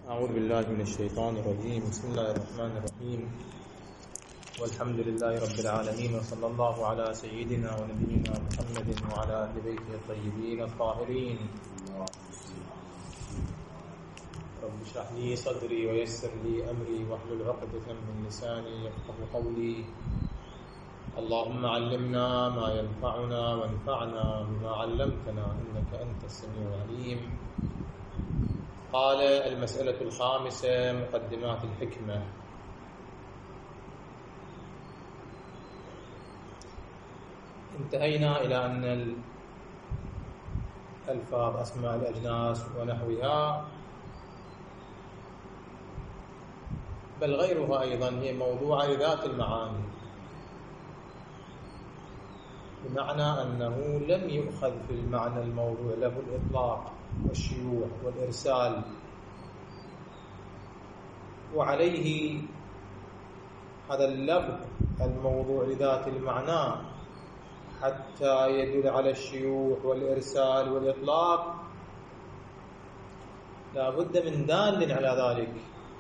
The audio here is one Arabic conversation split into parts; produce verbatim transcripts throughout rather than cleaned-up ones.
أعوذ بالله من الشيطان الرجيم. بسم الله الرحمن الرحيم، والحمد لله رب العالمين، وصلى الله على سيدنا ونبينا محمد وعلى أهل بيته الطيبين الطاهرين. رب اشرح لي صدري ويسر لي أمري واحلل عقدة من لساني يفقهوا قولي. اللهم علمنا ما ينفعنا وانفعنا بما علمتنا إنك أنت السميع العليم. قال: المسألة الخامسة: مقدمات الحكمة. انتهينا إلى أن الألفاظ أسماء الأجناس ونحوها بل غيرها أيضا هي موضوع لذات المعاني، بمعنى أنه لم يؤخذ في المعنى الموضوع له الإطلاق والشيوع والإرسال، وعليه هذا اللفظ الموضوع لذات المعنى حتى يدل على الشيوع والإرسال والإطلاق لا بد من دال على ذلك.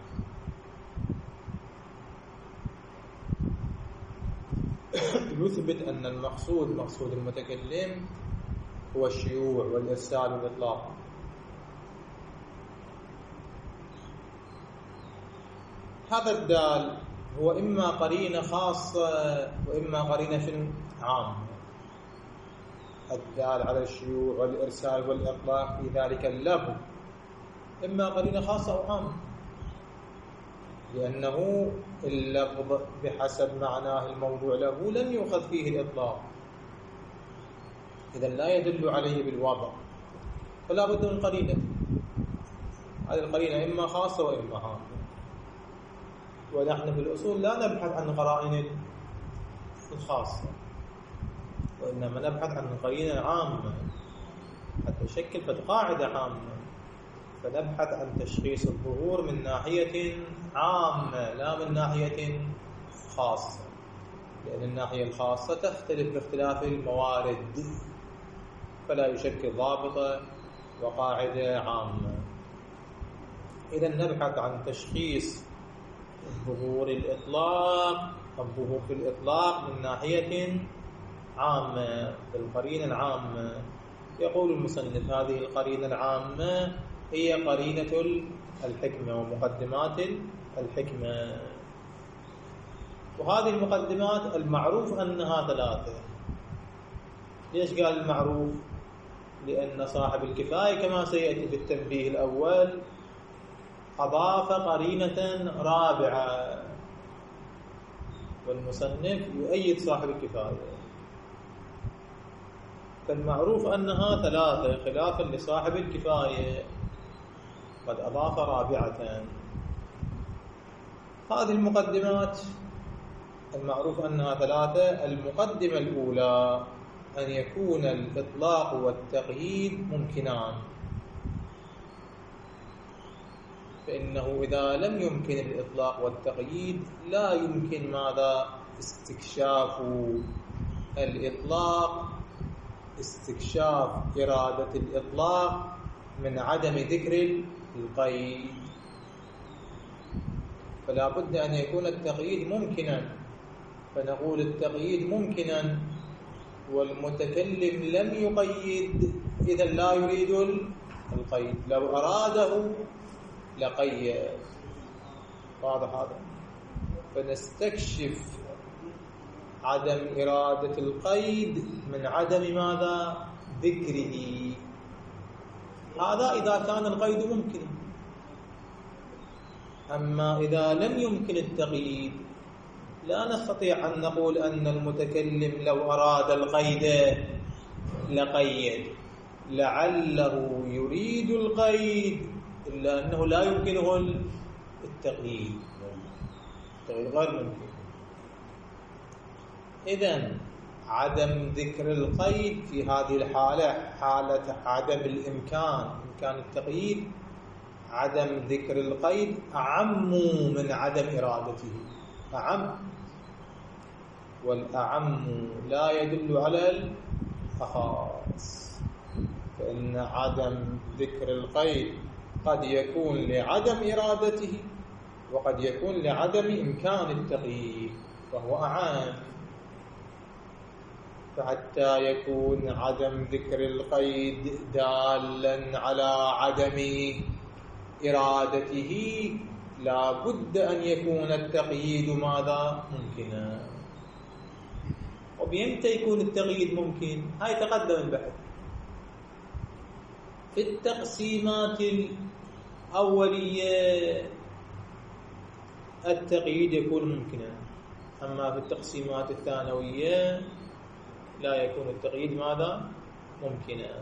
يثبت أن المقصود مقصود المتكلم هو الشيوع والإرسال والإطلاق. هذا الدال هو إما قرينة خاصة وإما قرينة عامة. الدال على الشيوع والإرسال والإطلاق في ذلك اللفظ إما قرينة خاصة أو عامة، لأنه اللفظ بحسب معناه الموضوع له لم يؤخذ فيه الإطلاق، إذا لا يدل عليه بالوضع، فلا بد من قرينة. هذه القرينة إما خاصة وإما عامة، ونحن في الأصول لا نبحث عن قرائن الخاصة، وإنما نبحث عن قرينة عامة حتى تشكل قاعدة عامة، فنبحث عن تشخيص الظهور من ناحية عامة لا من ناحية خاصة، لأن الناحية الخاصة تختلف باختلاف الموارد، فلا يشكل ضابطة وقاعدة عامة. إذا نبحث عن تشخيص ظهور الإطلاق، الظهور في الإطلاق من ناحية عامة بالقرينة العامة. يقول المصنف: هذه القرينة العامة هي قرينة الحكمة ومقدمات الحكمة. وهذه المقدمات المعروف أنها ثلاثة. ليش قال المعروف؟ لأن صاحب الكفاية كما سيأتي في التنبيه الأول أضاف قرينة رابعة، والمصنف يؤيد صاحب الكفاية، فالمعروف أنها ثلاثة خلافا لصاحب الكفاية قد أضاف رابعة. هذه المقدمات المعروف أنها ثلاثة. المقدمة الأولى أن يكون الإطلاق والتقييد ممكنان، فإنه إذا لم يمكن الإطلاق والتقييد لا يمكن ماذا؟ استكشاف الإطلاق، استكشاف إرادة الإطلاق من عدم ذكر القيد. فلا بد أن يكون التقييد ممكنا، فنقول التقييد ممكنا والمتكلم لم يقيد، إذا لا يريد القيد، لو أراده لقيد. واضح هذا؟ فنستكشف عدم إرادة القيد من عدم ماذا؟ ذكره. هذا إذا كان القيد ممكن. أما إذا لم يمكن التقييد لا نستطيع أن نقول أن المتكلم لو أراد القيد لقيد، لعله يريد القيد إلا أنه لا يمكنه التقييد، التقييد غير ممكن. إذن عدم ذكر القيد في هذه الحالة حالة عدم الإمكان، إمكان التقييد، عدم ذكر القيد أعم من عدم إرادته، أعم، والأعم لا يدل على الأخص، فإن عدم ذكر القيد قد يكون لعدم إرادته وقد يكون لعدم إمكان التقييد، فهو أعام. فحتى يكون عدم ذكر القيد دالا على عدم إرادته لا بد أن يكون التقييد ماذا؟ ممكنا. وبيمتى يكون التقييد ممكن؟ هاي تقدم البحث في التقسيمات الأولية التقييد يكون ممكنا، أما في التقسيمات الثانوية لا يكون التقييد ماذا؟ ممكنا.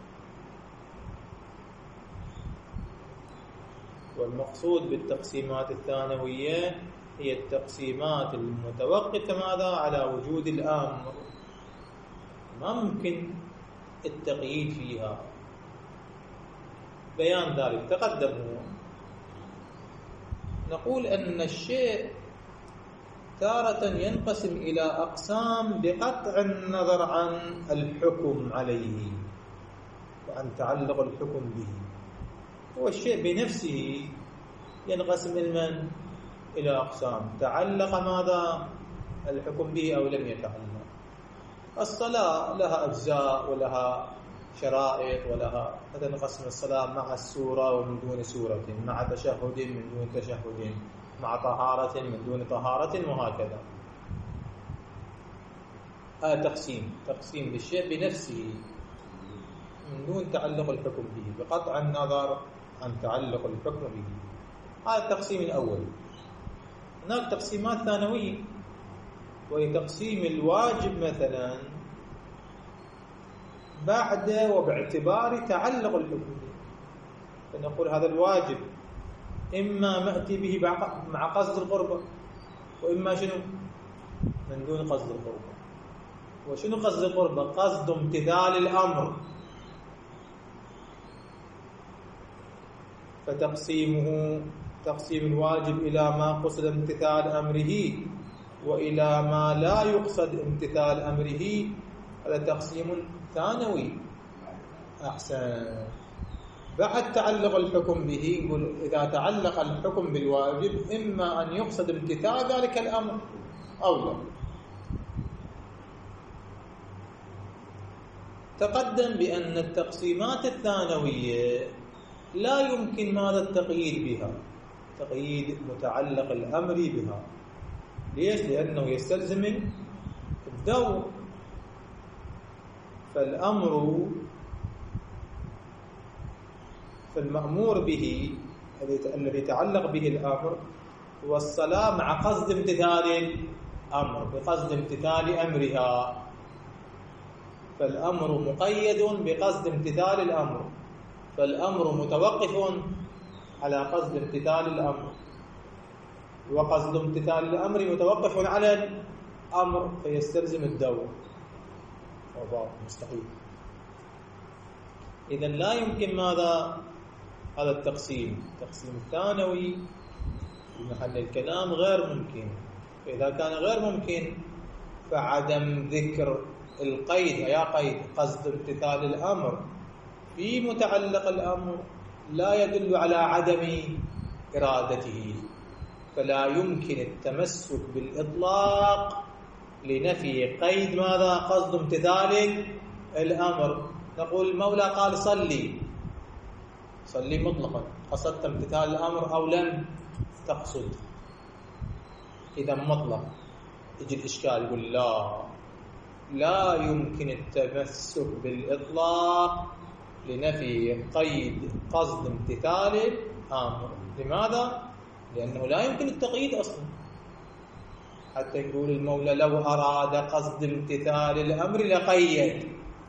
والمقصود بالتقسيمات الثانوية هي التقسيمات المتوقفة ماذا؟ على وجود الأمر، ما ممكن التقييد فيها. بيان ذلك تقدم. نقول أن الشيء تارة ينقسم إلى أقسام بقطع النظر عن الحكم عليه وعن تعلق الحكم به. والشيء بنفسه ينقسم من إلى أقسام: تعلق ماذا الحكم به أو لم يتعلق. الصلاة لها أجزاء ولها شرائط ولها، فتنقسم الصلاة مع السورة ومن دون سورة، مع تشهد من دون تشهد، مع طهارة من دون طهارة، وهكذا. هذا تقسيم تقسيم بالشيء بنفسه من دون تعلق الحكم به، بقطع النظر عن تعلق الحكم به. هذا التقسيم الأول. هناك تقسيمات ثانوية، وهي تقسيم الواجب مثلا بعد وباعتبار تعلق الحكم به. فنقول هذا الواجب إما مأتي به مع قصد القربة، وإما شنو؟ من دون قصد القربة. وشنو قصد القربة؟ قصد امتثال الأمر. فتقسيمه تقسيم الواجب إلى ما قصد امتثال أمره وإلى ما لا يقصد امتثال أمره، هذا تقسيم ثانوي. أحسن. بعد تعلق الحكم به يقول إذا تعلق الحكم بالواجب إما أن يقصد امتثال ذلك الأمر أو لا. تقدم بأن التقسيمات الثانوية لا يمكن ماذا التقييد بها، تقييد متعلق الأمر بها. ليش؟ لأنه يستلزم الدور. فالأمر فالمأمور به الذي يتعلق به الأمر هو الصلاة مع قصد امتثال الأمر، بقصد امتثال أمرها. فالأمر مقيد بقصد امتثال الأمر، فالأمر متوقف على قصد امتثال الأمر، وقصد امتثال الأمر متوقف على الأمر، فيستلزم الدور. مستحيل. إذن لا يمكن ماذا؟ هذا التقسيم التقسيم الثانوي في محل الكلام غير ممكن. فإذا كان غير ممكن فعدم ذكر القيد، يا قيد قصد امتثال الأمر في متعلق الأمر لا يدل على عدم إرادته، فلا يمكن التمسك بالإطلاق لنفي قيد ماذا؟ قصد امتثال الأمر. نقول المولى قال صلي، صلي مطلقا، قصدت امتثال الأمر أو لم تقصد؟ إذا مطلق. يجي الإشكال يقول لا لا يمكن التمسك بالإطلاق لنفي قيد قصد امتثال الأمر. لماذا؟ لأنه لا يمكن التقييد أصلا. حتى يقول المولى لو أراد قصد امتثال الأمر لقيد،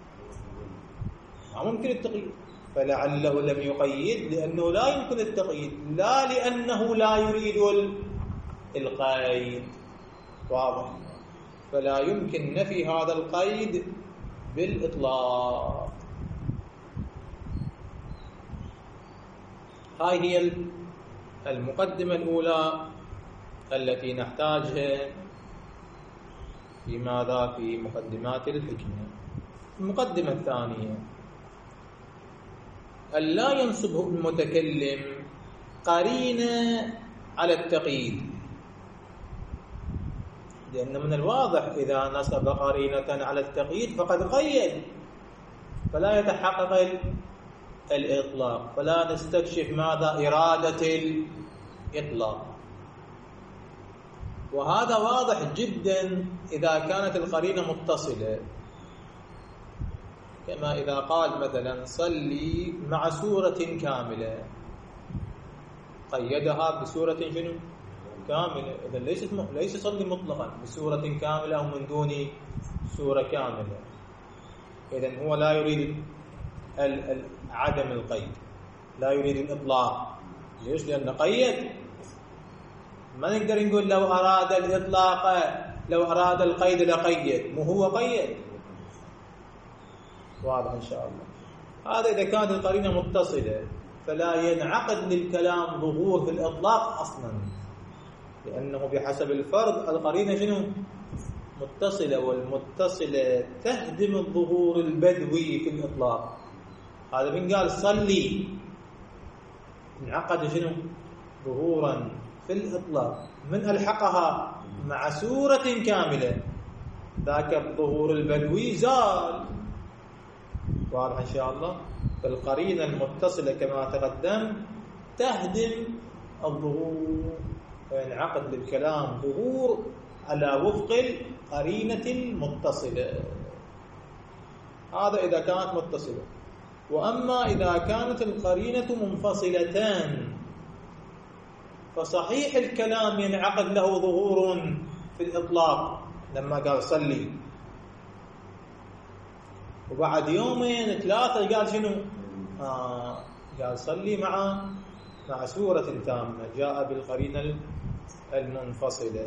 ما ممكن التقييد. فلعله لم يقيد لأنه لا يمكن التقييد، لا لأنه لا يريد القيد. واضح؟ فلا يمكن نفي هذا القيد بالإطلاق. هاي هي المقدمة الأولى التي نحتاجها في ماذا؟ في مقدمات الحكمة. المقدمة الثانية أن لا ينصبه المتكلم قرينة على التقييد، لأن من الواضح إذا نصب قرينة على التقييد فقد قيد، فلا يتحقق الإطلاق، فلا نستكشف ماذا إرادة الإطلاق. وهذا واضح جدا إذا كانت القرينة متصلة، كما إذا قال مثلا صلي مع سورة كاملة، قيدها بسورة شنو؟ كاملة. إذا ليست م... ليس صلي مطلقا بسورة كاملة أو من دون سورة كاملة. إذن هو لا يريد ال... ال... عدم القيد، لا يريد الإطلاق. ليش؟ لأن قيد. ما نقدر نقول لو أراد الإطلاق، لو أراد القيد لقيد، مو هو قيد. واضح إن شاء الله. هذا إذا كانت القرينة متصلة، فلا ينعقد للكلام ظهور في الإطلاق أصلا، لأنه بحسب الفرض القرينة شنو؟ متصلة، والمتصلة تهدم الظهور البدوي في الإطلاق. هذا من قال صلي انعقد شنو؟ ظهورا في الإطلاق. من ألحقها مع سورة كاملة ذاك الظهور البدوي زال. واضح إن شاء الله. فالقرينة المتصلة كما تقدم تهدم الظهور، فينعقد للكلام ظهور على وفق القرينة المتصلة. هذا إذا كانت متصلة. وأما إذا كانت القرينة منفصلتان فصحيح الكلام ينعقد له ظهور في الإطلاق لما قال صلي، وبعد يومين ثلاثة قال شنو؟ آه قال صلي مع مع سورة تامة، جاء بالقرينة المنفصلة.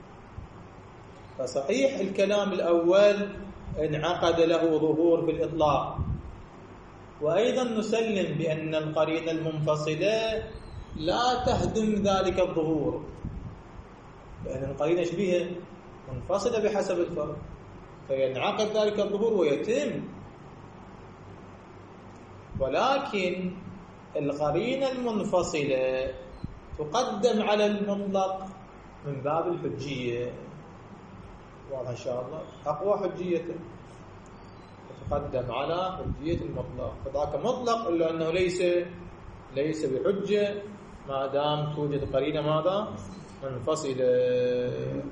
فصحيح الكلام الأول انعقد له ظهور في الإطلاق، وأيضا نسلم بأن القرينة المنفصلة لا تهدم ذلك الظهور، لأن القرينة شبيهة منفصلة بحسب الفرق، فينعقد ذلك الظهور ويتم. ولكن القرينة المنفصلة تقدم على المطلق من باب الحجية. واضح إن شاء الله. أقوى حجية تقدم على حجية المطلق، فذاك مطلق إلا أنه ليس ليس بحجة ما دام توجد قرينة ماذا؟ منفصلة.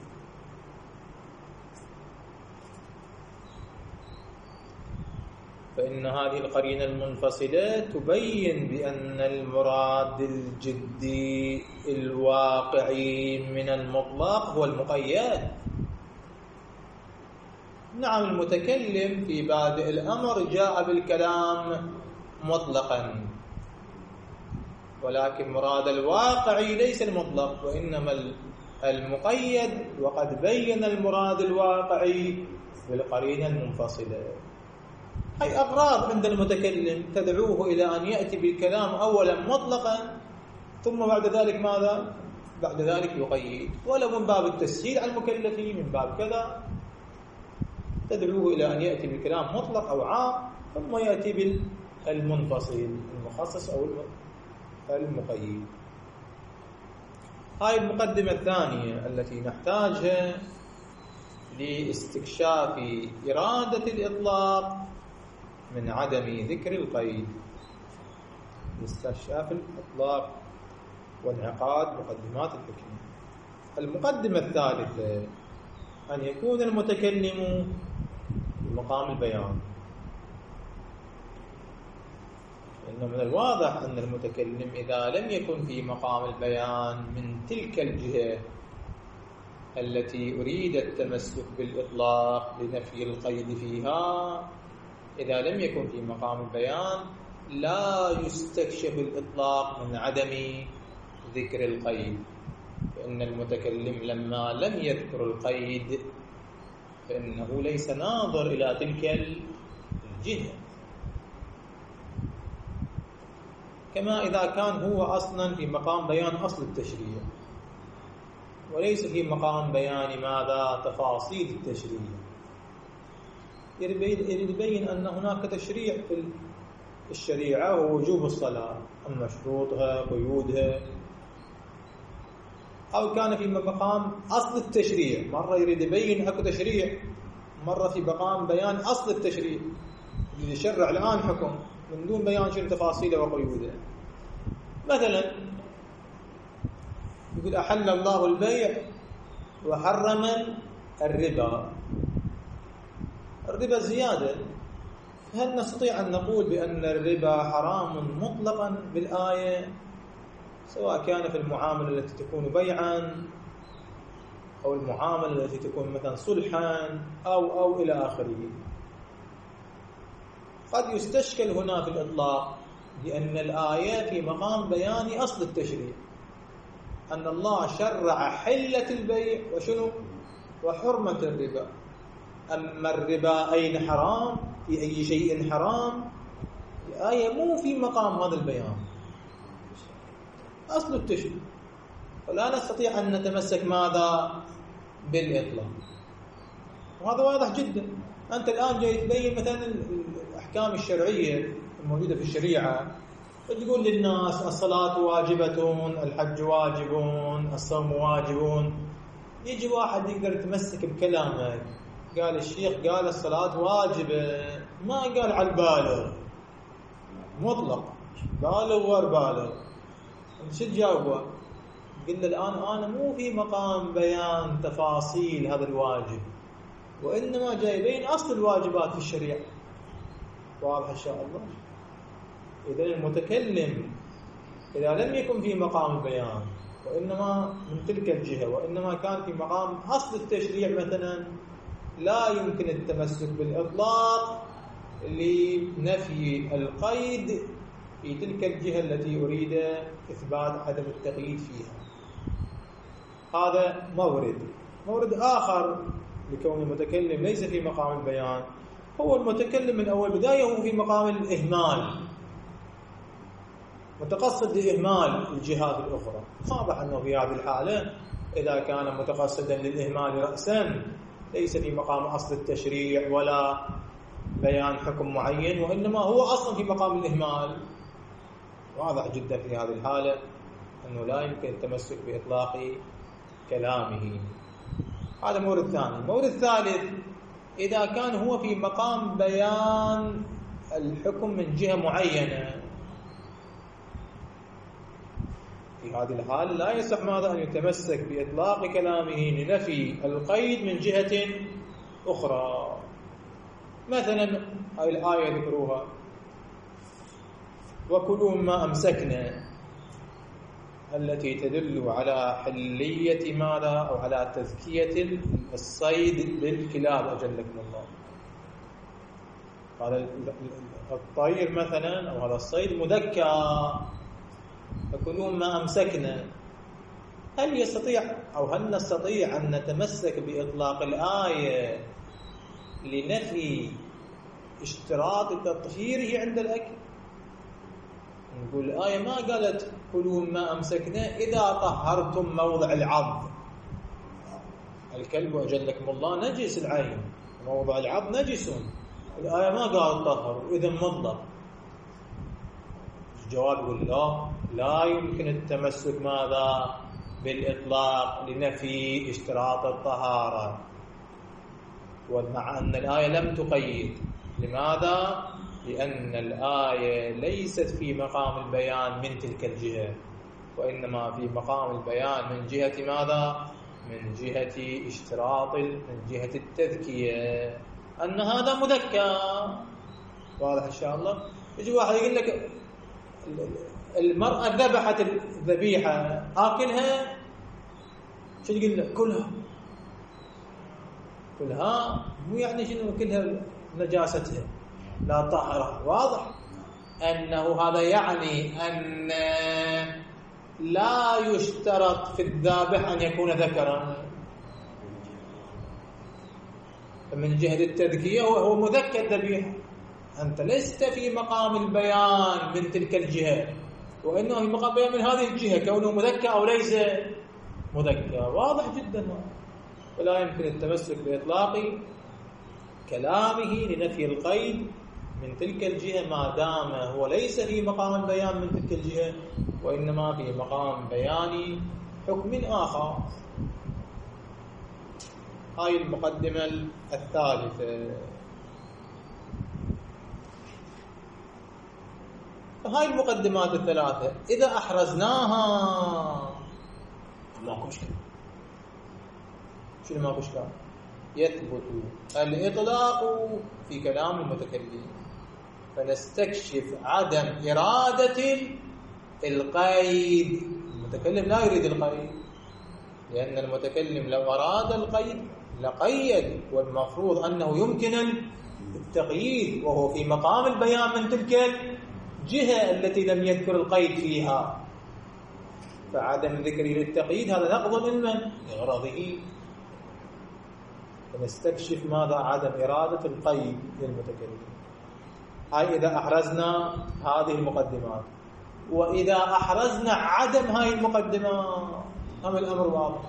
فإن هذه القرينة المنفصلة تبين بأن المراد الجدي الواقعي من المطلق هو المقيد. نعم المتكلم في بادئ الأمر جاء بالكلام مطلقا، ولكن مراد الواقعي ليس المطلق وإنما المقيد، وقد بين المراد الواقعي بالقرينة المنفصلة. أي أغراض عند المتكلم تدعوه إلى أن يأتي بالكلام أولا مطلقا ثم بعد ذلك ماذا؟ بعد ذلك يقيد، ولو من باب التسهيل على المكلفين، من باب كذا تدعوه إلى أن يأتي بالكلام مطلق أو عام ثم يأتي بالمنفصل المخصص أو المقيد. هاي المقدمة الثانية التي نحتاجها لاستكشاف إرادة الإطلاق من عدم ذكر القيد، لاستكشاف الإطلاق وانعقاد مقدمات الحكمة. المقدمة الثالثة أن يكون المتكلم بمقام البيان، إنه من الواضح أن المتكلم إذا لم يكن في مقام البيان من تلك الجهة التي أريد التمسك بالإطلاق لنفي القيد فيها، إذا لم يكن في مقام البيان لا يستكشف الإطلاق من عدم ذكر القيد. فإن المتكلم لما لم يذكر القيد فإنه ليس ناظر إلى تلك الجهة، كما إذا كان هو أصلا في مقام بيان أصل التشريع وليس في مقام بيان ماذا؟ تفاصيل التشريع. يريد يبين أن هناك تشريع في الشريعة هو وجوب الصلاة، أما شروطها قيودها، أو كان في مقام أصل التشريع، مرة يريد يبين أكو تشريع، مرة في مقام بيان أصل التشريع، يشرع الآن حكم من دون بيان شنو تفاصيله وقيوده. مثلا يقول أحل الله البيع وحرم الربا، الربا زيادة، هل نستطيع أن نقول بأن الربا حرام مطلقا بالآية، سواء كان في المعاملة التي تكون بيعا أو المعاملة التي تكون مثلا صلحا أو أو إلى آخره؟ قد يستشكل هنا في الإطلاق لأن الآية في مقام بيان أصل التشريع، أن الله شرع حلة البيع وشنو وحرمة الربا. أما الربا أين حرام، في أي شيء حرام، الآية مو في مقام هذا البيان، أصل التشريع، فلا نستطيع أن نتمسك ماذا بالإطلاق، وهذا واضح جدا. أنت الآن جاي تبين مثلا الأحكام الشرعية الموجودة في الشريعة، تقول للناس الصلاة واجبة، الحج واجب، الصوم واجب، يجي واحد يقدر يتمسك بكلامك، قال الشيخ قال الصلاة واجبة، ما قال على البالغ مطلق، بالغ غير بالغ، شو تجاوبه؟ قل له الآن أنا مو في مقام بيان تفاصيل هذا الواجب، وإنما جاي بين أصل الواجبات في الشريعة. واضح إن شاء الله؟ إذا المتكلم إذا لم يكن في مقام البيان وإنما من تلك الجهة، وإنما كان في مقام أصل التشريع مثلا، لا يمكن التمسك بالإطلاق لنفي القيد في تلك الجهة التي أريد إثبات عدم التقييد فيها. هذا مورد. مورد آخر لكون المتكلم ليس في مقام البيان، هو المتكلم من أول بداية هو في مقام الإهمال، متقصد لإهمال الجهات الأخرى. واضح أنه في هذه الحالة إذا كان متقصدا للإهمال رأسا ليس في مقام أصل التشريع ولا بيان حكم معين، وإنما هو أصلا في مقام الإهمال. واضح جدا في هذه الحالة أنه لا يمكن التمسك بإطلاق كلامه. هذا مورد ثاني. مورد ثالث، إذا كان هو في مقام بيان الحكم من جهة معينة، في هذه الحالة لا يصح ماذا أن يتمسك بإطلاق كلامه لنفي القيد من جهة أخرى. مثلا هذه الآية ذكروها وكلوا مما أمسكنا، التي تدل على حلية ماذا أو على تزكية الصيد بالكلاب أجلكم الله. هذا الطير مثلا أو هذا الصيد مذكى، فكلوا ما أمسكنا. هل يستطيع أو هل نستطيع أن نتمسك بإطلاق الآية لنفي اشتراط تطهيره عند الأكل؟ نقول الآية ما قالت كلوا ما أمسكنا إذا طهرتم موضع العض. الكلب أجلكم الله نجس العين، موضع العض نجس، الآية ما قالت طهر، إذا مطلق. الجواب يقول لا، لا يمكن التمسك ماذا بالإطلاق لنفي اشتراط الطهارة، ومع أن الآية لم تقيد. لماذا؟ لأن الآية ليست في مقام البيان من تلك الجهة، وإنما في مقام البيان من جهة ماذا؟ من جهة اشتراط، من جهة التذكية، أن هذا مذكى. واضح إن شاء الله؟ يجي واحد يقول لك المرأة ذبحت الذبيحة آكلها، شو تقول له؟ كلها. كلها مو يعني شنو كلها نجاستها لا طهرها. واضح أنه هذا يعني أن لا يشترط في الذابح أن يكون ذكرا، من جهة التذكية هو مذكى الذبيحة. أنت لست في مقام البيان من تلك الجهة، وإنه في مقام البيان من هذه الجهة، كونه مذكى أو ليس مذكى. واضح جدا. ولا يمكن التمسك بإطلاق كلامه لنفي القيد من تلك الجهة ما دام هو ليس في مقام البيان من تلك الجهة، وإنما في مقام بيان حكم آخر. هاي المقدمة الثالثة. فهاي المقدمات الثلاثة إذا أحرزناها ماكو مشكلة. شنو ماكو مشكلة؟ يثبت الإطلاق في كلام المتكلم، فنستكشف عدم إرادة القيد. المتكلم لا يريد القيد، لأن المتكلم لو أراد القيد لقيد، والمفروض أنه يمكن التقييد وهو في مقام البيان من تلك الجهة التي لم يذكر القيد فيها. فعدم ذكره للتقييد هذا نقض من من؟ لغرضه. فنستكشف ماذا؟ عدم إرادة القيد للمتكلم. هاي إذا أحرزنا هذه المقدمات. وإذا أحرزنا عدم هاي المقدمات هم الأمر واضح،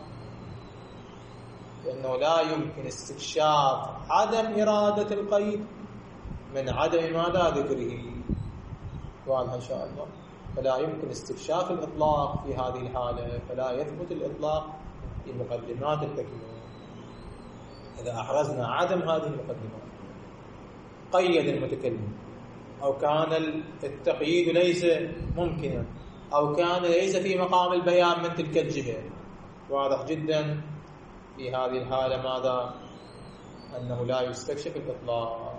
لأنه لا يمكن استكشاف عدم إرادة القيد من عدم ماذا؟ ذكره. واضح إن شاء الله. فلا يمكن استكشاف الإطلاق في هذه الحالة، فلا يثبت الإطلاق في مقدمات التكليف. إذا أحرزنا عدم هذه المقدمات قيد المتكلم، أو كان التقييد ليس ممكنا، أو كان ليس في مقام البيان من تلك الجهة، واضح جدا في هذه الحالة ماذا؟ أنه لا يستكشف الإطلاق.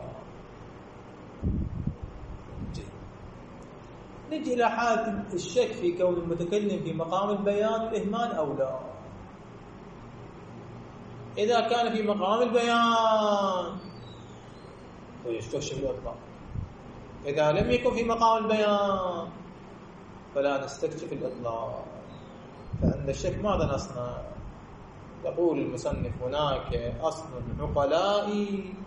نجي إلى حالة الشك في كون المتكلم في مقام البيان والإهمال أو لا. إذا كان في مقام البيان فيستكشف الإطلاق، إذا لم يكن في مقام البيان فلا نستكشف الإطلاق. فعند الشك ماذا نصنع؟ يقول المصنف هناك أصل عقلاء،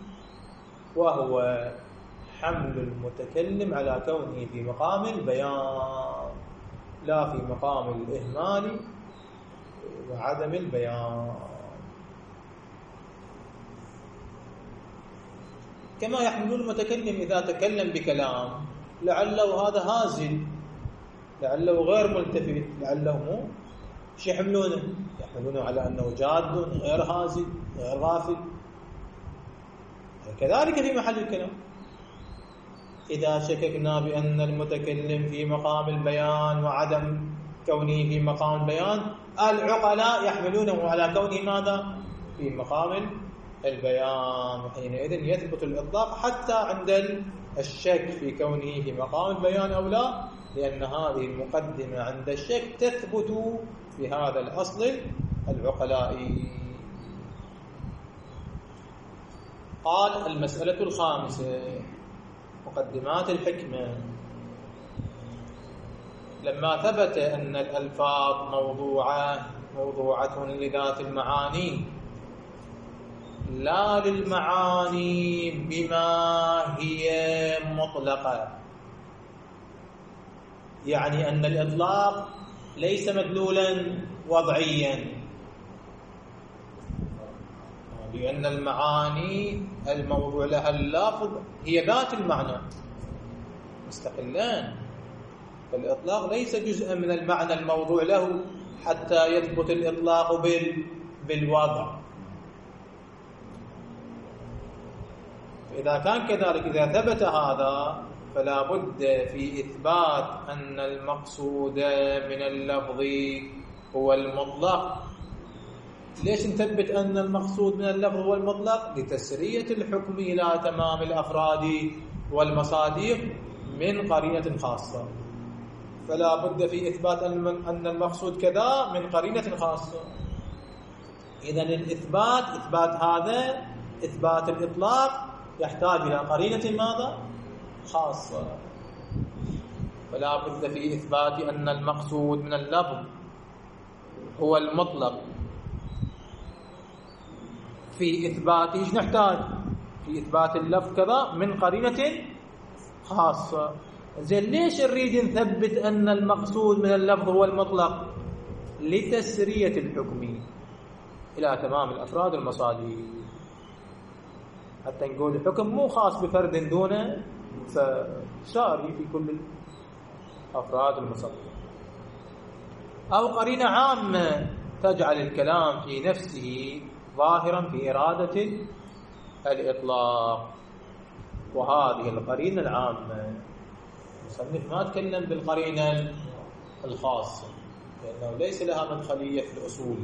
وهو حمل المتكلم على كونه في مقام البيان لا في مقام الإهمال وعدم البيان. كما يحمل المتكلم إذا تكلم بكلام لعله هذا هازل، لعله غير ملتفت، لعله مو شو يحملونه؟ يحملونه على أنه جاد غير هازل غير غافل. كذلك في محل الكلام إذا شككنا بأن المتكلم في مقام البيان وعدم كونه في مقام البيان، العقلاء يحملونه على كونه ماذا؟ في مقام البيان، وحينئذ يثبت الإطلاق حتى عند الشك في كونه في مقام البيان أو لا، لأن هذه المقدمة عند الشك تثبت بهذا الأصل العقلائي. قال المسألة الخامسة مقدمات الحكمة. لما ثبت أن الألفاظ موضوعة موضوعة لذات المعاني لا للمعاني بما هي مطلقة، يعني أن الإطلاق ليس مدلولا وضعيا، لأن المعاني الموضوع لها اللفظ هي ذات المعنى مستقلان، فالإطلاق ليس جزءا من المعنى الموضوع له حتى يثبت الإطلاق بال... بالوضع. إذا كان كذلك، إذا ثبت هذا فلا بد في إثبات أن المقصود من اللفظ هو المطلق. ليش نثبت أن المقصود من اللفظ هو المطلق؟ لتسرية الحكم إلى تمام الأفراد والمصادر من قرينة خاصة، فلا بد في إثبات أن المقصود كذا من قرينة خاصة. إذن الإثبات إثبات هذا إثبات الإطلاق يحتاج إلى قرينة ماذا؟ خاصة. فلا بد في إثبات أن المقصود من اللفظ هو المطلق. في إثبات إيش نحتاج؟ في إثبات اللفظ كذا من قرينة خاصة. زين ليش نريد نثبت أن المقصود من اللفظ هو المطلق؟ لتسرية الحكم إلى تمام الأفراد والمصادر، حتى نقول الحكم مو خاص بفرد دون فساري في كل أفراد المصدر. أو قرينة عامة تجعل الكلام في نفسه ظاهرا في إرادة الإطلاق، وهذه القرينة العامة المصنف ما تكلم بالقرينة الخاصة لأنه ليس لها مدخلية في الأصول.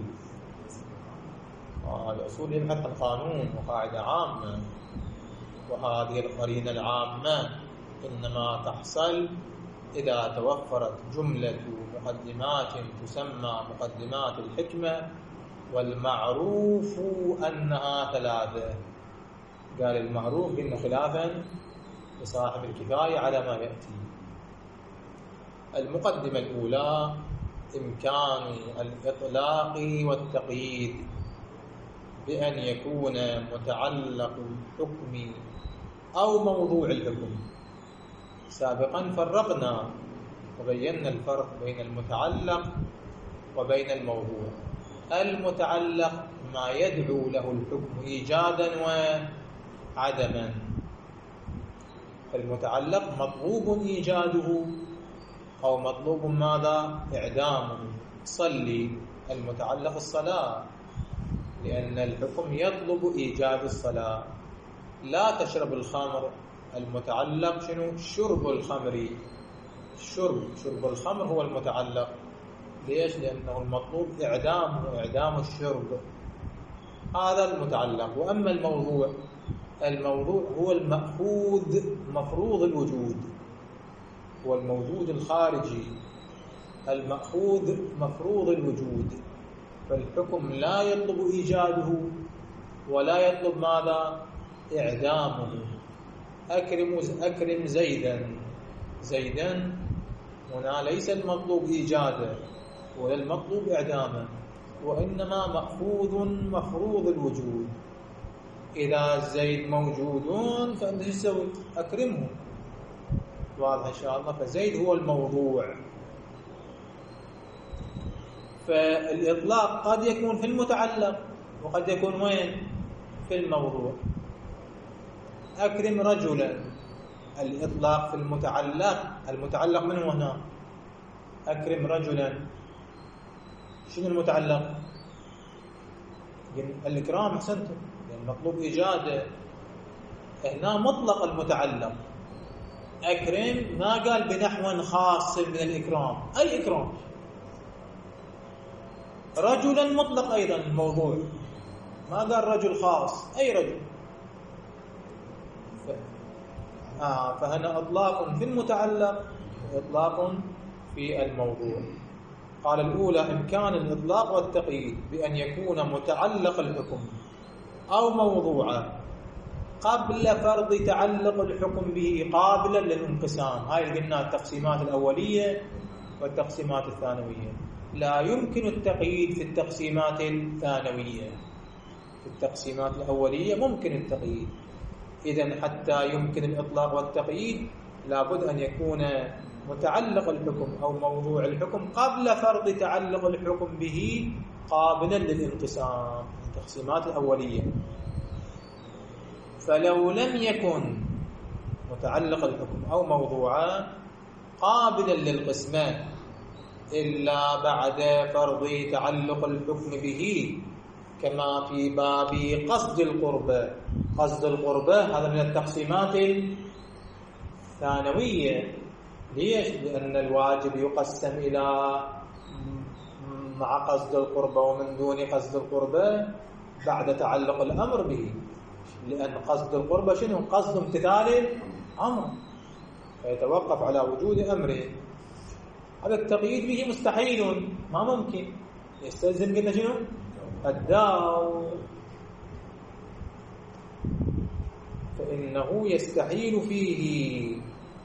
آه الأصول يبحث عن قانون وقاعدة عامة، وهذه القرينة العامة إنما تحصل إذا توفرت جملة مقدمات تسمى مقدمات الحكمة، والمعروف أنها ثلاثة. قال المعروف إنه خلافا لصاحب الكفاية على ما يأتي. المقدمة الأولى إمكان الإطلاق والتقييد بأن يكون متعلق الحكم أو موضوع الحكم. سابقا فرقنا وبينا الفرق بين المتعلق وبين الموضوع. المتعلق ما يدعو له الحكم إيجادا وعدما، المتعلق مطلوب إيجاده أو مطلوب ماذا؟ إعدامه. صلي، المتعلق الصلاة لأن الحكم يطلب إيجاد الصلاة. لا تشرب الخمر، المتعلق شنو؟ شرب الخمر. الشرب شرب الخمر هو المتعلق. ليش؟ لأنه المطلوب إعدامه، إعدام الشرب. هذا المتعلق. وأما الموضوع، الموضوع هو المأخوذ مفروض الوجود، هو الموجود الخارجي المأخوذ مفروض الوجود. فالحكم لا يطلب إيجاده ولا يطلب ماذا؟ إعدامه. أكرم أكرم زيدا، زيدا هنا ليس المطلوب إيجاده ولا المطلوب إعدامه، وإنما مأخوذ مفروض الوجود. إذا زيد موجود فأنت تسوي؟ أكرمه. واضح إن شاء الله. فزيد هو الموضوع. فالإطلاق قد يكون في المتعلق وقد يكون وين؟ في الموضوع. أكرم رجلا، الإطلاق في المتعلق. المتعلق من هو هنا؟ أكرم رجلا. شنو المتعلق؟ الإكرام. أحسنتم، المطلوب إيجاده. هنا مطلق المتعلق. أكرم ما قال بنحو خاص من الإكرام، أي إكرام. رجلا مطلق أيضا الموضوع، ما قال رجل خاص، أي رجل. ف... آه فهنا إطلاق في المتعلق وإطلاق في الموضوع. قال الأولى إمكان الإطلاق والتقييد بأن يكون متعلق الحكم أو موضوعه قبل فرض تعلق الحكم به قابلا للانقسام. هاي اللي قلنا التقسيمات الأولية والتقسيمات الثانوية. لا يمكن التقييد في التقسيمات الثانوية. في التقسيمات الأولية ممكن التقييد. إذن حتى يمكن الإطلاق والتقييد لابد أن يكون متعلق الحكم أو موضوع الحكم قبل فرض تعلق الحكم به قابلا للانقسام. التقسيمات الأولية. فلو لم يكن متعلق الحكم أو موضوعه قابلا للقسمة إلا بعد فرض تعلق الحكم به، كما في باب قصد القربة. قصد القربة هذا من التقسيمات الثانوية. ليش؟ لأن الواجب يقسم إلى مع قصد القربة ومن دون قصد القربة بعد تعلق الأمر به. لأن قصد القربة شنو؟ قصد امتثال أمر، فيتوقف على وجود أمره. هذا التقييد به مستحيل، ما ممكن. يستلزم قلنا شنو؟ الداو. فإنه يستحيل فيه.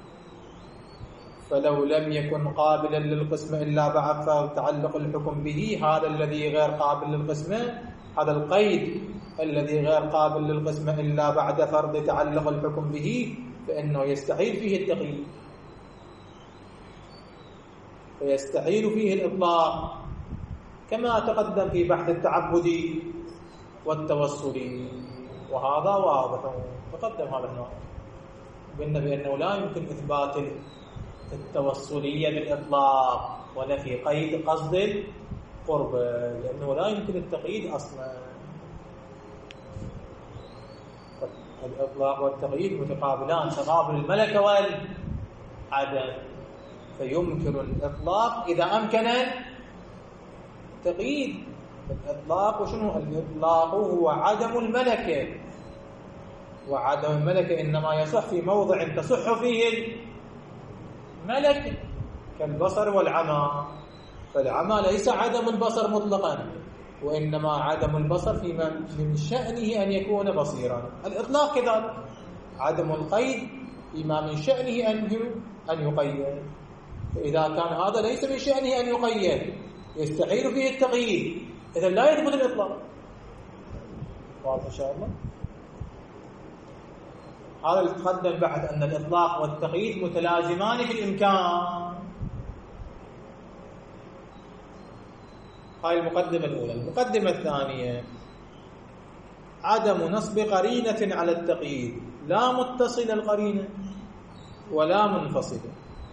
فلو لم يكن قابلا للقسمة إلا بعد تعلق الحكم به، هذا الذي غير قابل للقسمة، هذا القيد الذي غير قابل للقسمة إلا بعد فرض تعلق الحكم به، فإنه يستحيل فيه التقييد، فيستحيل فيه الإطلاق، كما تقدم في بحث التعبدي والتوسلي، وهذا واضح تقدم هذا النوع. قلنا بأنه لا يمكن إثبات التوصلية بالإطلاق ولا في قيد قصد القرب، لأنه لا يمكن التقييد أصلا. الإطلاق والتقييد متقابلان، تقابل الملكة والعدم، فيمكن الإطلاق إذا أمكن التقييد. الإطلاق وشنو؟ الإطلاق هو عدم الملكة، وعدم الملكة إنما يصح في موضع تصح فيه الملكة كالبصر والعمى، فالعمى ليس عدم البصر مطلقا، وإنما عدم البصر فيما من شأنه أن يكون بصيرا. الإطلاق كذلك عدم القيد فيما من شأنه أن أن يقيد، فإذا كان هذا ليس من شأنه أن يقيد يستحيل فيه التقييد، إذا لا يثبت الإطلاق. واضح إن شاء الله؟ هذا اللي تقدم بعد أن الإطلاق والتقييد متلازمان في الإمكان. هاي المقدمة الأولى. المقدمة الثانية عدم نصب قرينة على التقييد، لا متصلة القرينة ولا منفصلة.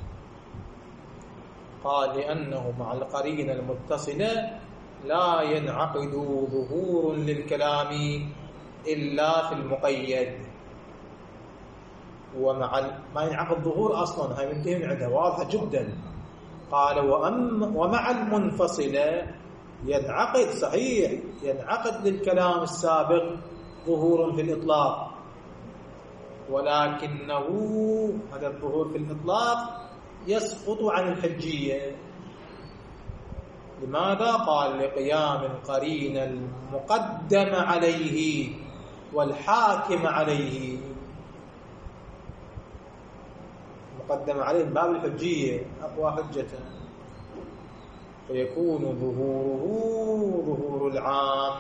قال لأنه مع القرينة المتصلة لا ينعقد ظهور للكلام إلا في المقيد، ومع ما ينعقد ظهور أصلا، هاي منتهي من عندها واضحة جدا. قال وأم ومع المنفصلة ينعقد، صحيح ينعقد للكلام السابق ظهور في الإطلاق، ولكنه هذا الظهور في الإطلاق يسقط عن الحجية. لماذا؟ قال لقيام القرينة المقدم عليه والحاكم عليه. مقدم عليه باب الحجية أقوى حجة، فيكون ظهوره ظهور العام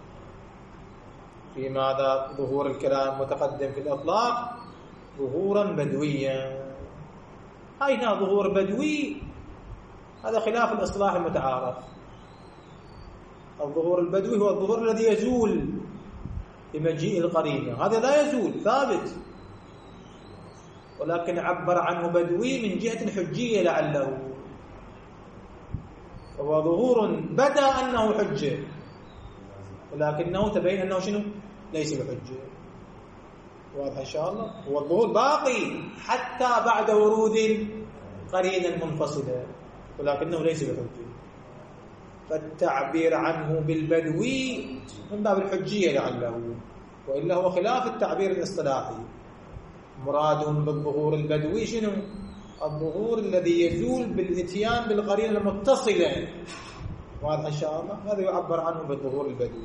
في ماذا؟ ظهور الكلام المتقدم في الإطلاق ظهورا بدويا. هنا ظهور بدوي هذا خلاف الإصطلاح المتعارف. الظهور البدوي هو الظهور الذي يزول بمجيء القرينة، هذا لا يزول ثابت، ولكن عبر عنه بدوي من جهة الحجية لعله، فهو ظهور بدا أنه حجة ولكنه تبين أنه شنو؟ ليس بحجة. واضح إن شاء الله؟ هو الظهور باقي حتى بعد ورود القرينة المنفصلة، ولكنه ليس بحجة، فالتعبير عنه بالبدوي من باب الحجية لعله، وإلا هو خلاف التعبير الاصطلاحي. مراد بالظهور البدوي شنو؟ الظهور الذي يزول بالاتيان بالقرينة المتصلة. واضح إن شاء الله؟ هذا يعبر عنه بالظهور البدوي.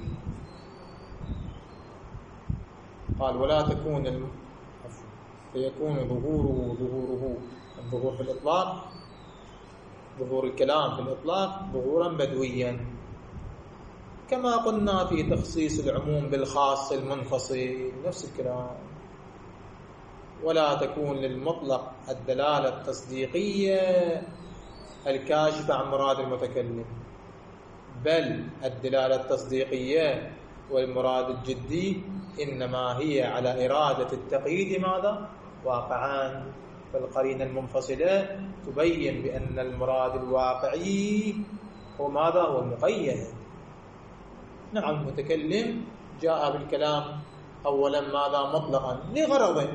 قال ولا تكون الم... فيكون ظهوره ظهوره الظهور في الإطلاق، ظهور الكلام في الإطلاق ظهورا بدويا، كما قلنا في تخصيص العموم بالخاص المنفصل، نفس الكلام. ولا تكون للمطلق الدلالة التصديقية الكاشفة عن مراد المتكلم، بل الدلالة التصديقية والمراد الجدي إنما هي على إرادة التقييد ماذا؟ واقعان. فالقرينة المنفصلة تبين بأن المراد الواقعي هو ماذا؟ هو المقيد. نعم المتكلم جاء بالكلام أولا ماذا؟ مطلقا لغرض.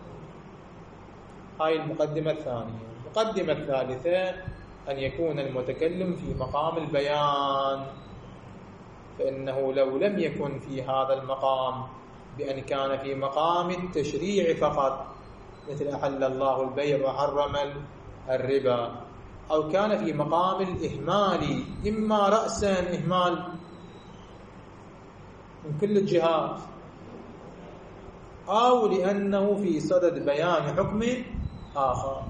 هاي المقدمة الثانية. المقدمة الثالثة أن يكون المتكلم في مقام البيان، فإنه لو لم يكن في هذا المقام بأن كان في مقام التشريع فقط، مثل أحل الله البيع وحرم الربا، أو كان في مقام الإهمال، إما رأسا إهمال من كل الجهات، أو لأنه في صدد بيان حكم آخر.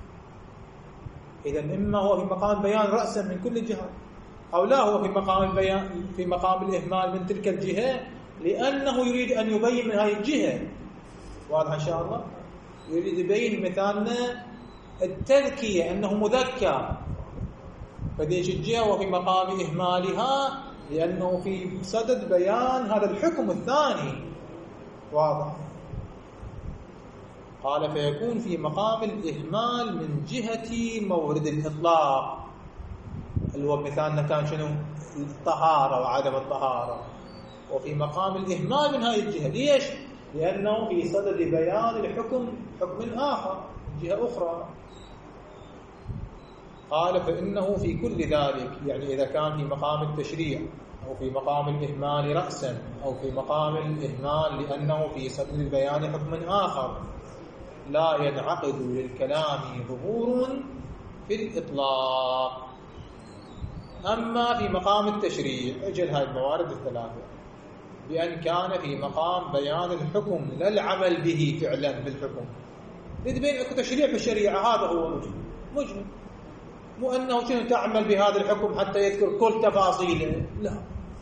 إذن إما هو في مقام بيان رأسا من كل الجهات، أو لا هو في مقام البيان في مقام الإهمال من تلك الجهة لأنه يريد أن يبين من هذه الجهة. واضح إن شاء الله؟ يريد يبين مثالنا التذكية أنه مذكر، فديش الجهة وفي مقام إهمالها لأنه في صدد بيان هذا الحكم الثاني. واضح؟ قال فيكون في مقام الإهمال من جهة مورد الإطلاق، اللي هو مثالنا كان شنو؟ الطهارة وعدم الطهارة. وفي مقام الإهمال من هذه الجهة. ليش؟ لأنه في صدد بيان الحكم حكم آخر جهة أخرى. قال فإنه في كل ذلك، يعني إذا كان في مقام التشريع أو في مقام الإهمال رأسا أو في مقام الإهمال لأنه في صدد بيان حكم آخر، لا ينعقد للكلام ظهور في الإطلاق. أما في مقام التشريع أجل هذه الموارد الثلاثة، بأن كان في مقام بيان الحكم لا العمل به فعلا بالحكم. إذ بين أكو تشريع في الشريعة، هذا هو مجمل مجمل، مو أنه شنو تعمل بهذا الحكم حتى يذكر كل تفاصيله، لا،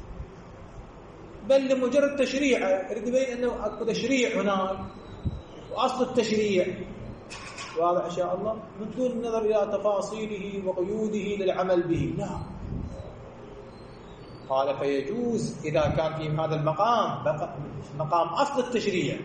بل لمجرد تشريع. إذ بين أنه أكو تشريع هناك وأصل التشريع واضح إن شاء الله، من دون النظر إلى تفاصيله وقيوده للعمل به، لا. قال فيجوز إذا كان في هذا المقام مقام أصل التشريع،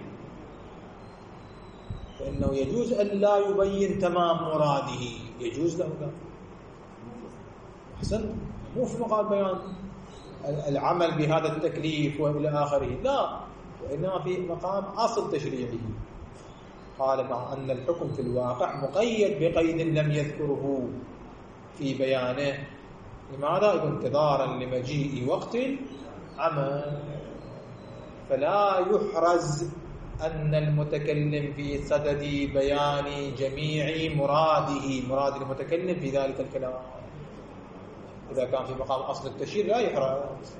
فإنه يجوز أن لا يبين تمام مراده، يجوز له ذلك. أحسن، مو في مقام بيان العمل بهذا التكليف وإلى آخره، لا، وإنما في مقام أصل تشريعي. قال مع أن الحكم في الواقع مقيد بقيد لم يذكره في بيانه. لماذا؟ انتظارا لمجيء وقت العمل، فلا يحرز أن المتكلم في صدد بيان جميع مراده، مراد المتكلم في ذلك الكلام. إذا كان في مقام أصل التشريع لا يحرز،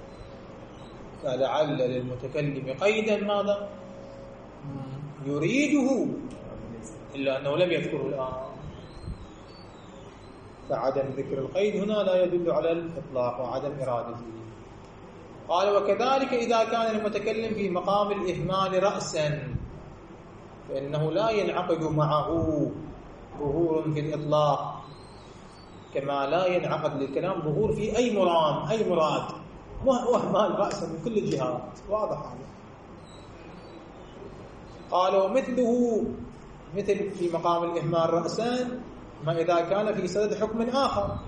فلعل للمتكلم قيدا ماذا يريده إلا أنه لم يذكره الآن، فعدم ذكر القيد هنا لا يدل على الإطلاق وعدم إرادته. قال وكذلك إذا كان المتكلم في مقام الإهمال رأسا، فإنه لا ينعقد معه ظهور في الإطلاق، كما لا ينعقد للكلام ظهور في أي مراد أي مراد وإهمال رأسا من كل الجهات، واضح هذا. قال ومثله مثل في مقام الإهمال رأسا ما إذا كان في صدد حكم آخر،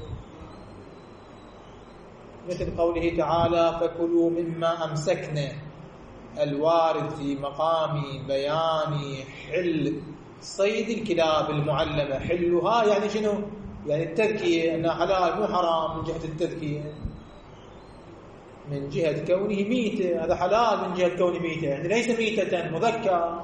مثل قوله تعالى فكلوا مما أمسكنا، الوارد في مقام بيان حل صيد الكلاب المعلمة. حلها يعني شنو؟ يعني التذكية أنها حلال مو حرام من جهة التذكية، من جهة كونه ميتة، هذا حلال من جهة كونه ميتة، يعني ليس ميتة مذكر.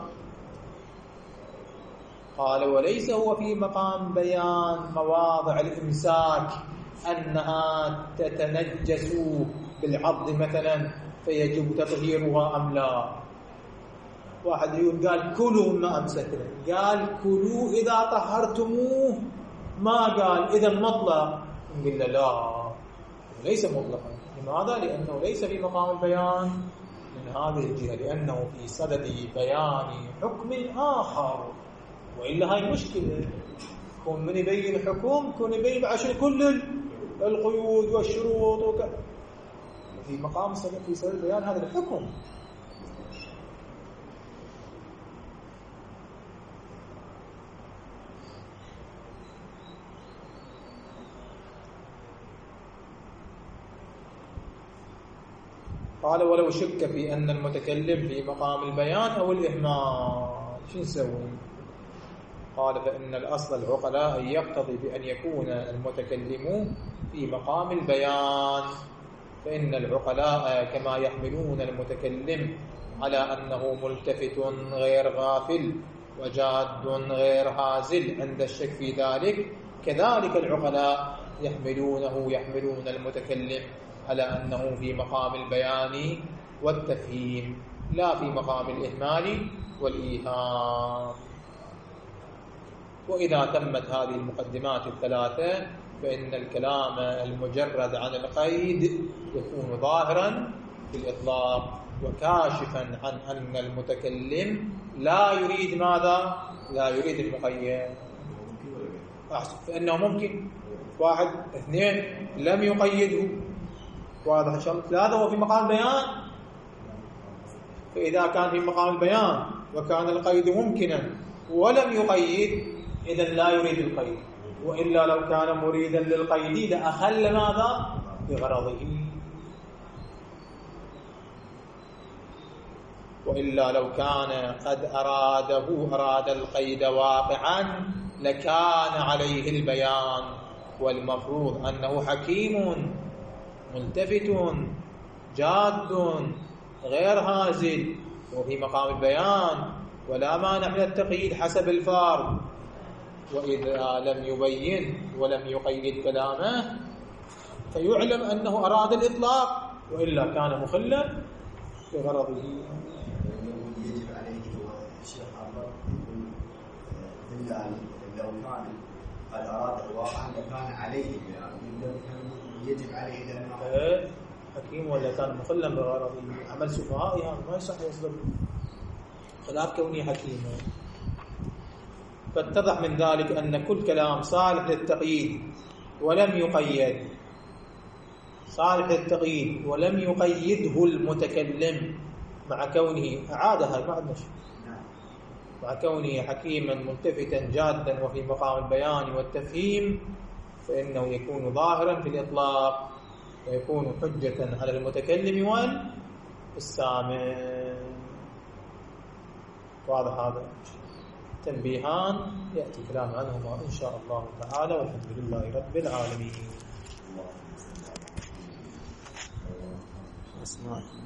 قال وليس هو في مقام بيان مواضع الإمساك أنها تتنجس بالعض مثلا فيجب تطهيرها أم لا. واحد يقول قال كلوا ما أمسكنا، قال كلوا إذا طهرتموه، ما قال إذا مطلق. نقول له لا، ليس مطلقا. لماذا؟ لأنه ليس في مقام البيان من هذه الجهة، لأنه في صدد بيان حكم آخر، وإلا هاي مشكلة. كون من يبين الحكم كون يبين عشان كل القيود والشروط وك... في مقام صدد في صدد بيان هذا الحكم. قال ولو شك في أن المتكلم في مقام البيان أو الإهمال شو نسوي؟ قال فإن الأصل العقلاء يقتضي بأن يكون المتكلم في مقام البيان، فإن العقلاء كما يحملون المتكلم على أنه ملتفت غير غافل وجاد غير هازل عند الشك في ذلك، كذلك العقلاء يحملونه يحملون المتكلم على أنه في مقام البيان والتفهيم لا في مقام الإهمال والإيهام. وإذا تمت هذه المقدمات الثلاثة فإن الكلام المجرد عن القيد يكون ظاهرا في الإطلاق وكاشفا عن أن المتكلم لا يريد ماذا؟ لا يريد المقيد. أحسن، فإنه ممكن واحد اثنين لم يقيده، واضح إن شاء الله. ثلاثة هو في مقام البيان، فإذا كان في مقام البيان وكان القيد ممكنا ولم يقيد إذن لا يريد القيد، وإلا لو كان مريدا للقيد لأخل ماذا؟ بغرضه. وإلا لو كان قد أراده أراد القيد واقعا لكان عليه البيان، والمفروض أنه حكيم ملتفت جاد غير هازل وفي مقام البيان، ولا مانع من التقييد حسب الفرد. وإذا لم يبين ولم يقيد كلامه فيعلم أنه أراد الإطلاق، وإلا كان مخلا بغرضه. يجب عليه الشيخ عمر لو كان قد أراد الواقع لكان عليه، يعني يجب عليه لأنه حكيم ولا كان مخلا بغرضه. عمل سفهاء يعني ما يصح يصدر خلاف كوني حكيما. فاتضح من ذلك أن كل كلام صالح للتقييد ولم يقيد صالح للتقييد ولم يقيده المتكلم، مع كونه أعادها ما عندنا شيء، مع كونه حكيما ملتفتا جادا وفي مقام البيان والتفهيم، فإنه يكون ظاهرا في الإطلاق ويكون حجة على المتكلم والسامع. واضح هذا؟ تنبيهان يأتي كلام عنهما إن شاء الله تعالى، والحمد لله رب العالمين.